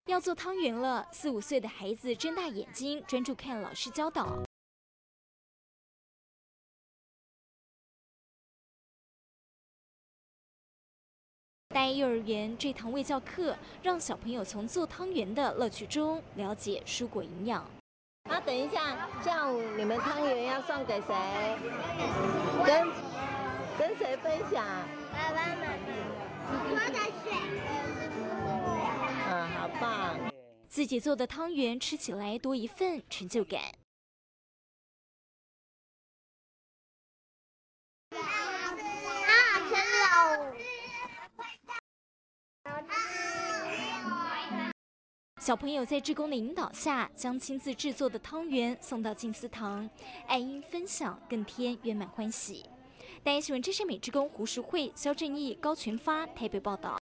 要做汤圆了，4、5岁的孩子睁大眼睛，专注看老师教导。大一幼儿园这堂卫教课，让小朋友从做汤圆的乐趣中了解蔬果营养。 那等一下，下午你们汤圆要送给谁？跟谁分享？ 爸爸妈妈。我的水。 好棒！ 自己做的汤圆吃起来多一份成就感。 好好吃哦！ 小朋友在志工的引导下，将亲自制作的汤圆送到静思堂，爱因分享，更添圆满欢喜。大家新闻，这是美志工胡淑慧、肖正义、高群发台北报道。